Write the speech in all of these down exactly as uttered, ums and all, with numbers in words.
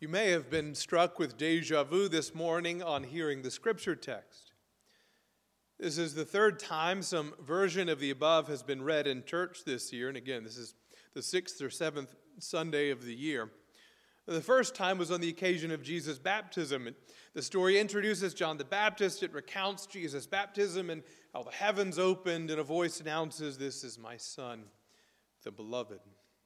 You may have been struck with deja vu this morning on hearing the scripture text. This is the third time some version of the above has been read in church this year, and again, this is the sixth or seventh Sunday of the year. The first time was on the occasion of Jesus' baptism. The story introduces John the Baptist. It recounts Jesus' baptism and how the heavens opened and a voice announces, "This is my Son, the beloved."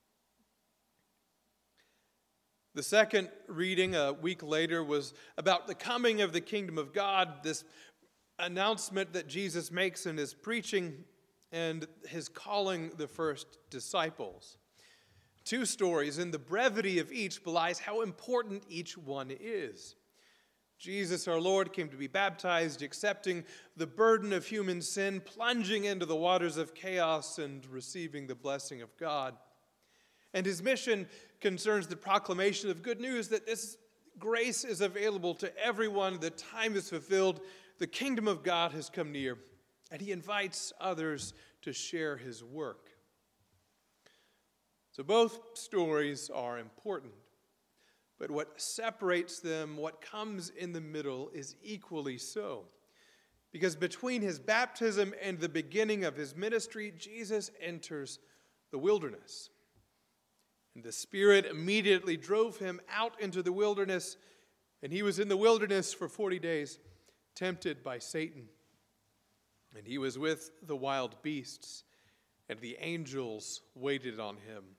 The second reading a week later was about the coming of the kingdom of God, this announcement that Jesus makes in his preaching and his calling the first disciples. Two stories, and the brevity of each belies how important each one is. Jesus, our Lord, came to be baptized, accepting the burden of human sin, plunging into the waters of chaos and receiving the blessing of God. And his mission concerns the proclamation of good news that this grace is available to everyone. The time is fulfilled. The kingdom of God has come near. And he invites others to share his work. So both stories are important. But what separates them, what comes in the middle, is equally so. Because between his baptism and the beginning of his ministry, Jesus enters the wilderness. And the Spirit immediately drove him out into the wilderness, and he was in the wilderness for forty days, tempted by Satan. And he was with the wild beasts, and the angels waited on him.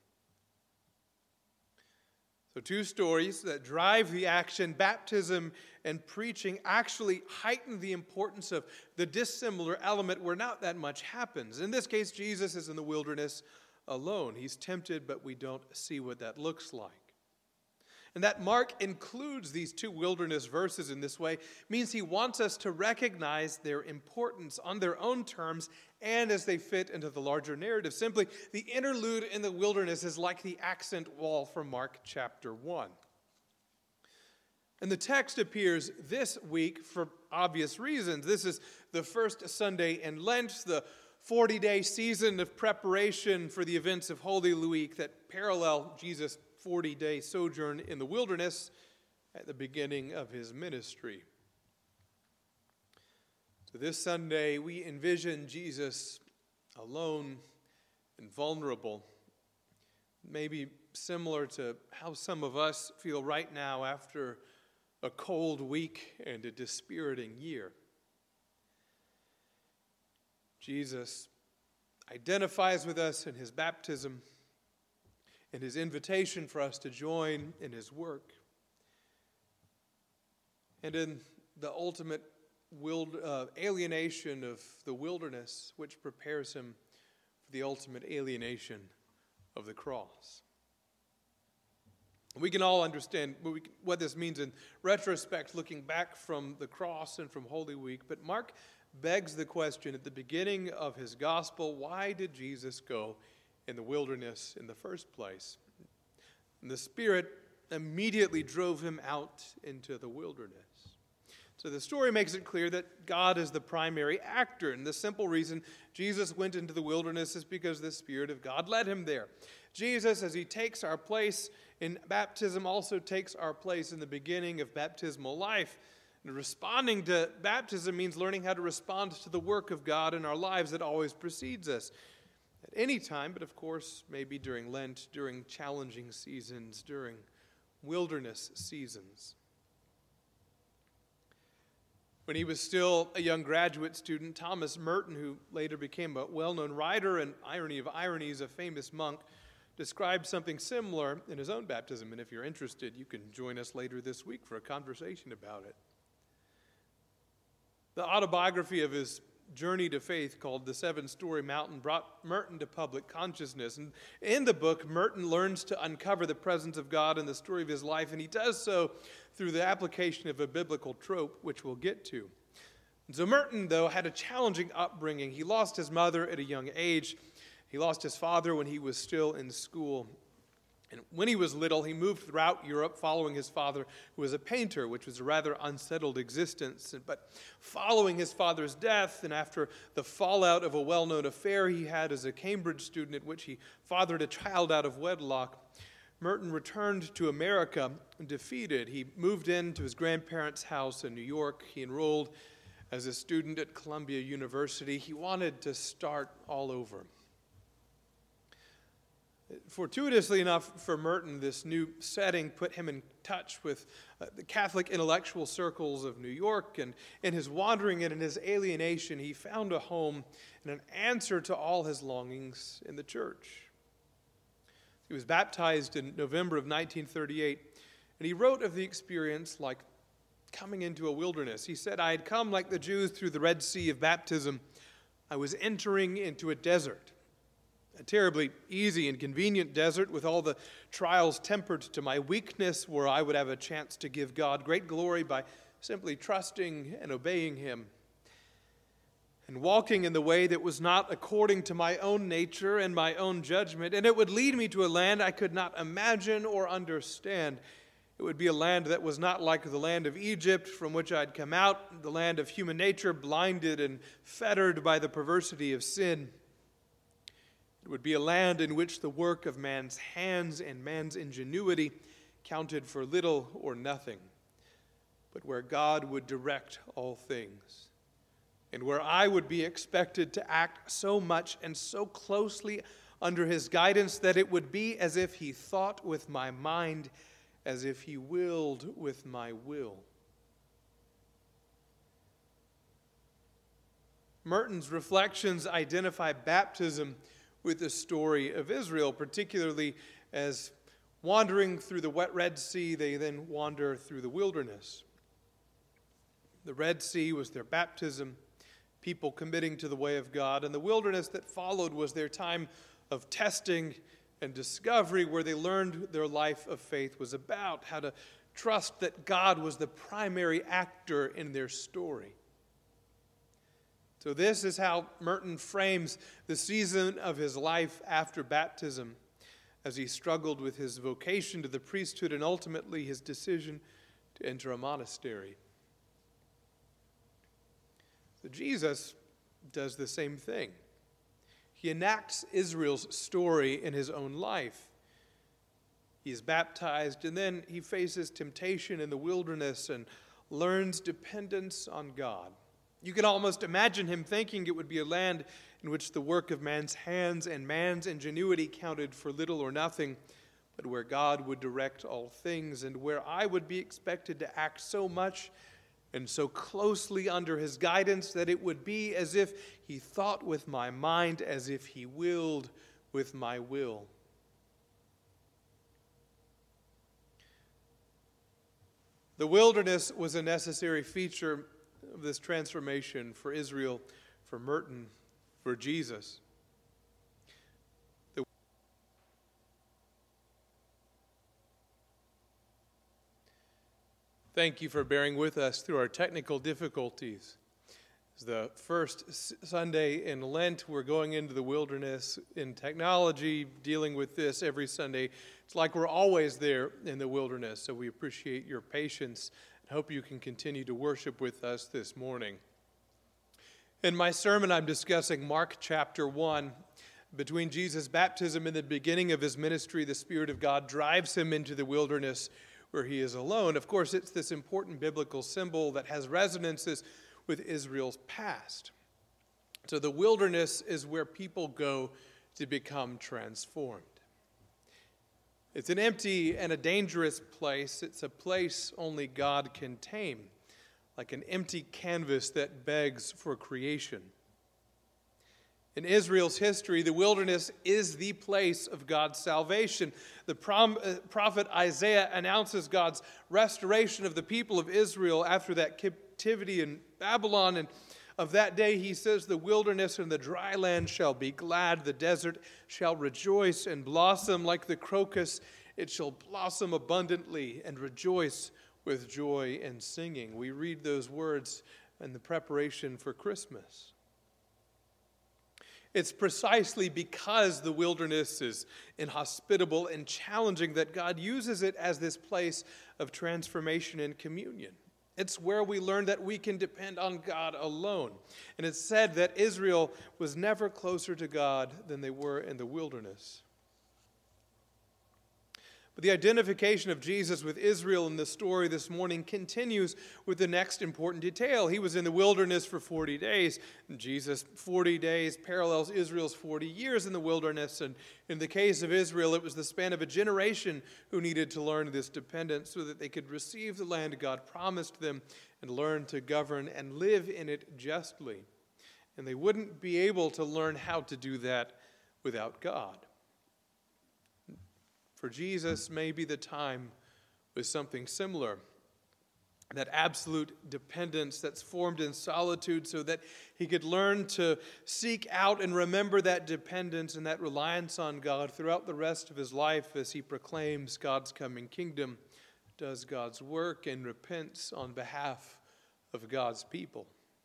So two stories that drive the action, baptism and preaching, actually heighten the importance of the dissimilar element where not that much happens. In this case, Jesus is in the wilderness alone. He's tempted, but we don't see what that looks like. And that Mark includes these two wilderness verses in this way means he wants us to recognize their importance on their own terms and as they fit into the larger narrative. Simply, the interlude in the wilderness is like the accent wall from Mark chapter one. And the text appears this week for obvious reasons. This is the first Sunday in Lent, the forty-day season of preparation for the events of Holy Week that parallel Jesus' forty-day sojourn in the wilderness at the beginning of his ministry. So this Sunday, we envision Jesus alone and vulnerable, maybe similar to how some of us feel right now after a cold week and a dispiriting year. Jesus identifies with us in his baptism and his invitation for us to join in his work. And in the ultimate wild, uh, alienation of the wilderness, which prepares him for the ultimate alienation of the cross. We can all understand what this means in retrospect, looking back from the cross and from Holy Week. But Mark begs the question at the beginning of his gospel, why did Jesus go in the wilderness in the first place? And the Spirit immediately drove him out into the wilderness. So the story makes it clear that God is the primary actor. And the simple reason Jesus went into the wilderness is because the Spirit of God led him there. Jesus, as he takes our place in baptism, also takes our place in the beginning of baptismal life. And responding to baptism means learning how to respond to the work of God in our lives that always precedes us. At any time, but of course, maybe during Lent, during challenging seasons, during wilderness seasons. When he was still a young graduate student, Thomas Merton, who later became a well-known writer and, irony of ironies, a famous monk, described something similar in his own baptism. And if you're interested, you can join us later this week for a conversation about it. The autobiography of his journey to faith, called The Seven-Story Mountain, brought Merton to public consciousness. And in the book, Merton learns to uncover the presence of God in the story of his life, and he does so through the application of a biblical trope, which we'll get to. And so Merton, though, had a challenging upbringing. He lost his mother at a young age. He lost his father when he was still in school. And when he was little, he moved throughout Europe following his father, who was a painter, which was a rather unsettled existence. But following his father's death, and after the fallout of a well-known affair he had as a Cambridge student at which he fathered a child out of wedlock, Merton returned to America defeated. He moved into his grandparents' house in New York. He enrolled as a student at Columbia University. He wanted to start all over. Fortuitously enough for Merton, this new setting put him in touch with uh, the Catholic intellectual circles of New York, and in his wandering and in his alienation, he found a home and an answer to all his longings in the church. He was baptized in November of nineteen thirty-eight, and he wrote of the experience like coming into a wilderness. He said, "I had come like the Jews through the Red Sea of baptism. I was entering into a desert, a terribly easy and convenient desert with all the trials tempered to my weakness, where I would have a chance to give God great glory by simply trusting and obeying Him, and walking in the way that was not according to my own nature and my own judgment, and it would lead me to a land I could not imagine or understand. It would be a land that was not like the land of Egypt from which I'd come out, the land of human nature blinded and fettered by the perversity of sin. It would be a land in which the work of man's hands and man's ingenuity counted for little or nothing, but where God would direct all things, and where I would be expected to act so much and so closely under His guidance that it would be as if He thought with my mind, as if He willed with my will." Merton's reflections identify baptism with the story of Israel, particularly as wandering through the wet Red Sea, they then wander through the wilderness. The Red Sea was their baptism, people committing to the way of God, and the wilderness that followed was their time of testing and discovery, where they learned their life of faith was about, how to trust that God was the primary actor in their story. So this is how Merton frames the season of his life after baptism, as he struggled with his vocation to the priesthood and ultimately his decision to enter a monastery. So Jesus does the same thing. He enacts Israel's story in his own life. He is baptized, and then he faces temptation in the wilderness and learns dependence on God. You can almost imagine him thinking it would be a land in which the work of man's hands and man's ingenuity counted for little or nothing, but where God would direct all things, and where I would be expected to act so much and so closely under His guidance that it would be as if He thought with my mind, as if He willed with my will. The wilderness was a necessary feature of this transformation for Israel, for Merton, for Jesus. The Thank you for bearing with us through our technical difficulties. It's the first S- Sunday in Lent. We're going into the wilderness in technology, dealing with this every Sunday. It's like we're always there in the wilderness, so we appreciate your patience and hope you can continue to worship with us this morning. In my sermon, I'm discussing Mark chapter one. Between Jesus' baptism and the beginning of His ministry, the Spirit of God drives Him into the wilderness where He is alone. Of course, it's this important biblical symbol that has resonances with Israel's past. So the wilderness is where people go to become transformed. It's an empty and a dangerous place. It's a place only God can tame, like an empty canvas that begs for creation. In Israel's history, the wilderness is the place of God's salvation. The prom- uh, prophet Isaiah announces God's restoration of the people of Israel after that captivity in Babylon. And of that day, he says, "The wilderness and the dry land shall be glad. The desert shall rejoice and blossom like the crocus. It shall blossom abundantly and rejoice with joy and singing." We read those words in the preparation for Christmas. It's precisely because the wilderness is inhospitable and challenging that God uses it as this place of transformation and communion. It's where we learn that we can depend on God alone. And it's said that Israel was never closer to God than they were in the wilderness. But the identification of Jesus with Israel in the story this morning continues with the next important detail. He was in the wilderness for forty days. And Jesus, forty days, parallels Israel's forty years in the wilderness. And in the case of Israel, it was the span of a generation who needed to learn this dependence so that they could receive the land God promised them and learn to govern and live in it justly. And they wouldn't be able to learn how to do that without God. For Jesus, maybe the time was something similar. That absolute dependence that's formed in solitude so that he could learn to seek out and remember that dependence and that reliance on God throughout the rest of his life as he proclaims God's coming kingdom, does God's work, and repents on behalf of God's people.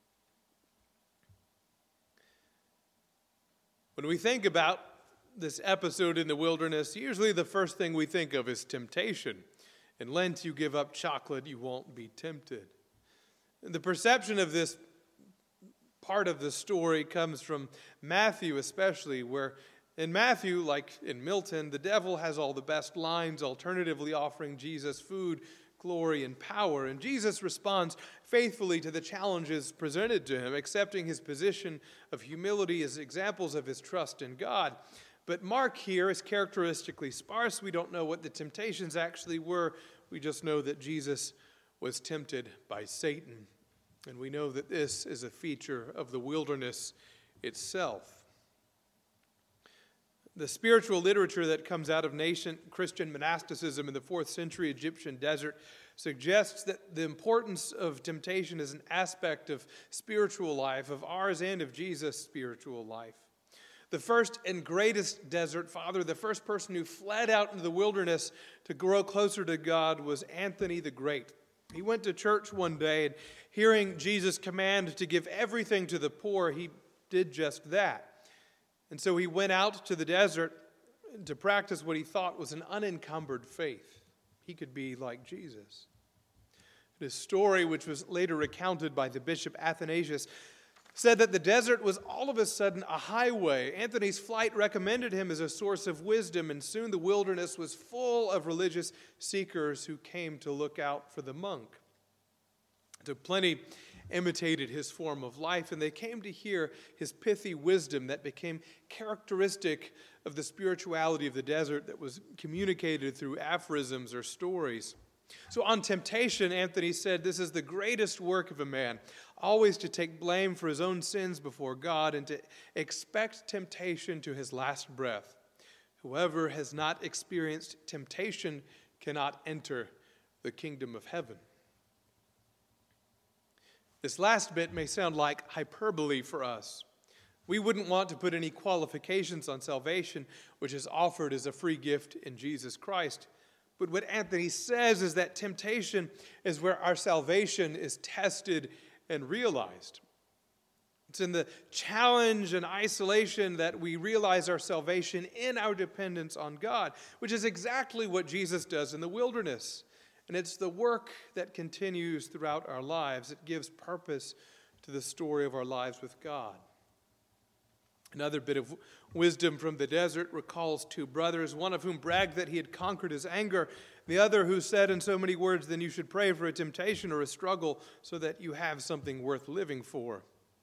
When we think about this episode in the wilderness, usually the first thing we think of is temptation. In Lent, you give up chocolate, you won't be tempted. And the perception of this part of the story comes from Matthew especially, where in Matthew, like in Milton, the devil has all the best lines, alternatively offering Jesus food, glory, and power. And Jesus responds faithfully to the challenges presented to him, accepting his position of humility as examples of his trust in God. But Mark here is characteristically sparse. We don't know what the temptations actually were. We just know that Jesus was tempted by Satan. And we know that this is a feature of the wilderness itself. The spiritual literature that comes out of nascent Christian monasticism in the fourth century Egyptian desert suggests that the importance of temptation is an aspect of spiritual life, of ours and of Jesus' spiritual life. The first and greatest desert father, the first person who fled out into the wilderness to grow closer to God, was Anthony the Great. He went to church one day, and hearing Jesus' command to give everything to the poor, he did just that. And so he went out to the desert to practice what he thought was an unencumbered faith. He could be like Jesus. His story, which was later recounted by the Bishop Athanasius, said that the desert was all of a sudden a highway. Anthony's flight recommended him as a source of wisdom, and soon the wilderness was full of religious seekers who came to look out for the monk. So plenty imitated his form of life, and they came to hear his pithy wisdom that became characteristic of the spirituality of the desert that was communicated through aphorisms or stories. So on temptation, Anthony said, this is the greatest work of a man, always to take blame for his own sins before God and to expect temptation to his last breath. Whoever has not experienced temptation cannot enter the kingdom of heaven. This last bit may sound like hyperbole for us. We wouldn't want to put any qualifications on salvation, which is offered as a free gift in Jesus Christ. But what Anthony says is that temptation is where our salvation is tested and realized. It's in the challenge and isolation that we realize our salvation in our dependence on God, which is exactly what Jesus does in the wilderness. And it's the work that continues throughout our lives. It gives purpose to the story of our lives with God. Another bit of wisdom from the desert recalls two brothers, one of whom bragged that he had conquered his anger, the other who said in so many words, then you should pray for a temptation or a struggle so that you have something worth living for.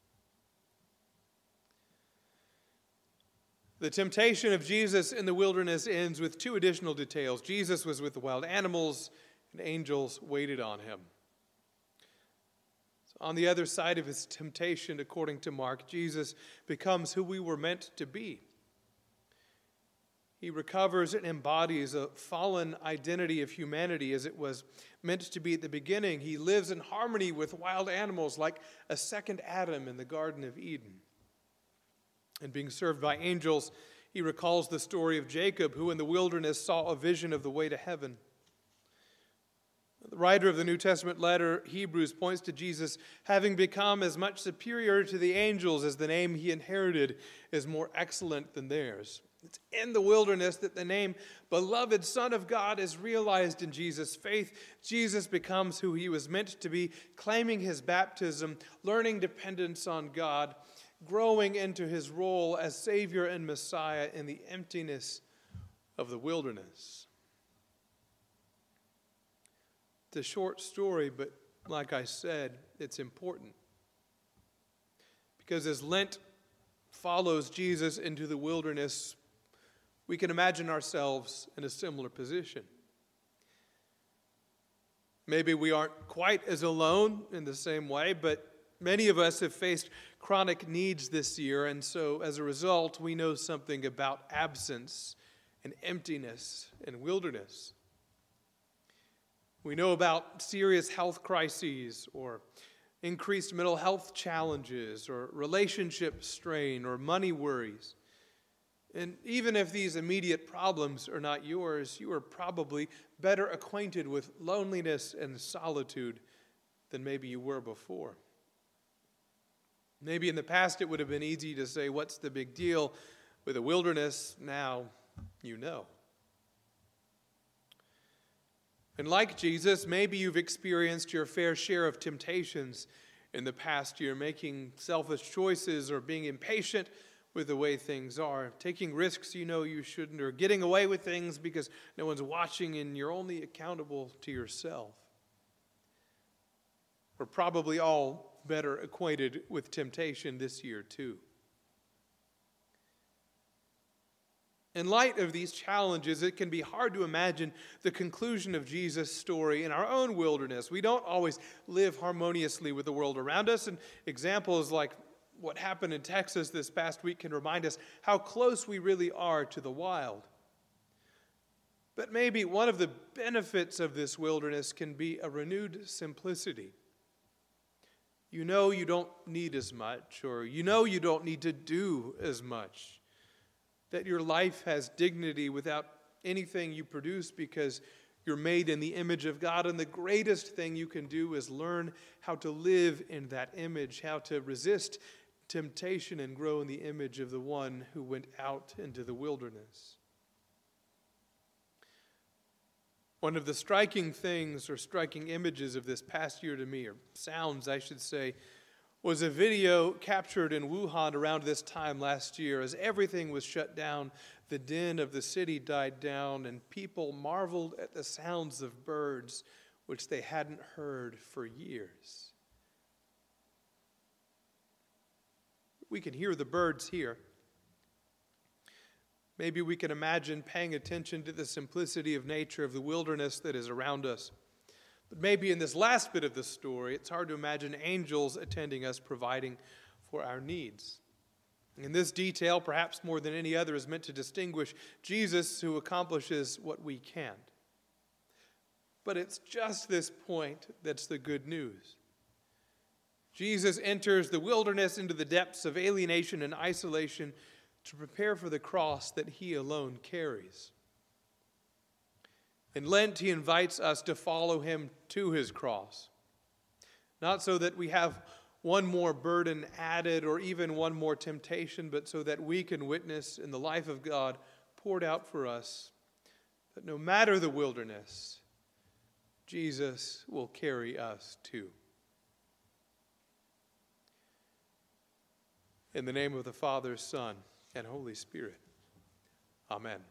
The temptation of Jesus in the wilderness ends with two additional details. Jesus was with the wild animals, and angels waited on him. On the other side of his temptation, according to Mark, Jesus becomes who we were meant to be. He recovers and embodies a fallen identity of humanity as it was meant to be at the beginning. He lives in harmony with wild animals like a second Adam in the Garden of Eden. And being served by angels, he recalls the story of Jacob, who in the wilderness saw a vision of the way to heaven. The writer of the New Testament letter, Hebrews, points to Jesus having become as much superior to the angels as the name he inherited is more excellent than theirs. It's in the wilderness that the name beloved Son of God is realized in Jesus' faith. Jesus becomes who he was meant to be, claiming his baptism, learning dependence on God, growing into his role as Savior and Messiah in the emptiness of the wilderness. It's a short story, but like I said, it's important. Because as Lent follows Jesus into the wilderness, we can imagine ourselves in a similar position. Maybe we aren't quite as alone in the same way, but many of us have faced chronic needs this year, and so as a result, we know something about absence and emptiness and wilderness. We know about serious health crises or increased mental health challenges or relationship strain or money worries. And even if these immediate problems are not yours, you are probably better acquainted with loneliness and solitude than maybe you were before. Maybe in the past it would have been easy to say, what's the big deal with the wilderness? Now you know. And like Jesus, maybe you've experienced your fair share of temptations in the past year, making selfish choices or being impatient with the way things are, taking risks you know you shouldn't, or getting away with things because no one's watching and you're only accountable to yourself. We're probably all better acquainted with temptation this year too. In light of these challenges, it can be hard to imagine the conclusion of Jesus' story in our own wilderness. We don't always live harmoniously with the world around us, and examples like what happened in Texas this past week can remind us how close we really are to the wild. But maybe one of the benefits of this wilderness can be a renewed simplicity. You know you don't need as much, or you know you don't need to do as much. That your life has dignity without anything you produce because you're made in the image of God, and the greatest thing you can do is learn how to live in that image, how to resist temptation and grow in the image of the one who went out into the wilderness. One of the striking things or striking images of this past year to me, or sounds I should say, was a video captured in Wuhan around this time last year. As everything was shut down, the din of the city died down, and people marveled at the sounds of birds which they hadn't heard for years. We can hear the birds here. Maybe we can imagine paying attention to the simplicity of nature of the wilderness that is around us. But maybe in this last bit of the story, it's hard to imagine angels attending us, providing for our needs. And this detail, perhaps more than any other, is meant to distinguish Jesus, who accomplishes what we can't. But it's just this point that's the good news. Jesus enters the wilderness into the depths of alienation and isolation to prepare for the cross that he alone carries. In Lent, he invites us to follow him to his cross. Not so that we have one more burden added or even one more temptation, but so that we can witness in the life of God poured out for us that no matter the wilderness, Jesus will carry us too. In the name of the Father, Son, and Holy Spirit. Amen.